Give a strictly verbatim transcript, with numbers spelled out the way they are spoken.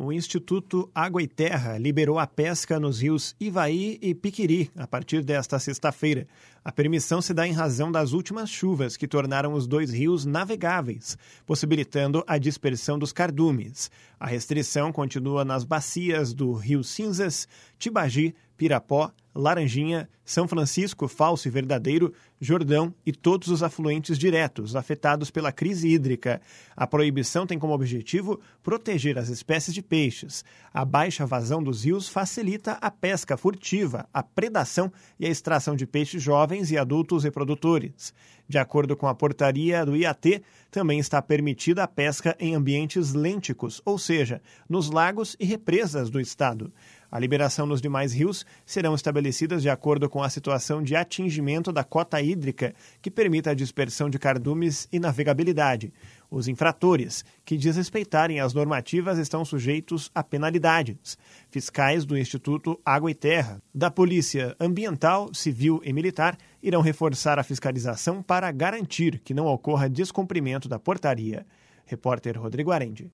O Instituto Água e Terra liberou a pesca nos rios Ivaí e Piquiri a partir desta sexta-feira. A permissão se dá em razão das últimas chuvas que tornaram os dois rios navegáveis, possibilitando a dispersão dos cardumes. A restrição continua nas bacias do Rio Cinzas, Tibagi, Pirapó, Laranjinha, São Francisco, Falso e Verdadeiro, Jordão e todos os afluentes diretos afetados pela crise hídrica. A proibição tem como objetivo proteger as espécies de peixes. A baixa vazão dos rios facilita a pesca furtiva, a predação e a extração de peixes jovens e adultos reprodutores. De acordo com a portaria do I A T, também está permitida a pesca em ambientes lênticos, ou seja, nos lagos e represas do estado. A liberação nos demais rios serão estabelecidas de acordo com a situação de atingimento da cota hídrica, que permita a dispersão de cardumes e navegabilidade. Os infratores, que desrespeitarem as normativas, estão sujeitos a penalidades. Fiscais do Instituto Água e Terra, da Polícia Ambiental, Civil e Militar irão reforçar a fiscalização para garantir que não ocorra descumprimento da portaria. Repórter Rodrigo Arendi.